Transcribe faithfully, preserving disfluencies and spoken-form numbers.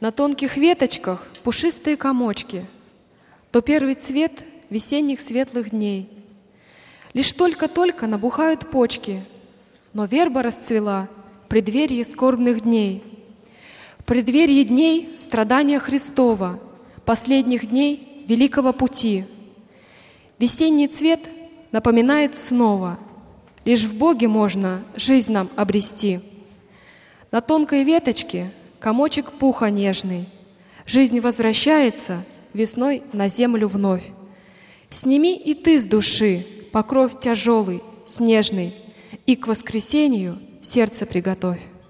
На тонких веточках пушистые комочки, то первый цвет весенних светлых дней. Лишь только-только набухают почки, но верба расцвела в преддверии скорбных дней. В преддверии дней страдания Христова, последних дней великого пути. Весенний цвет напоминает снова: лишь в Боге можно жизнь нам обрести. На тонкой веточке комочек пуха нежный. Жизнь возвращается весной на землю вновь. Сними и ты с души покров тяжелый, снежный, и к воскресению сердце приготовь.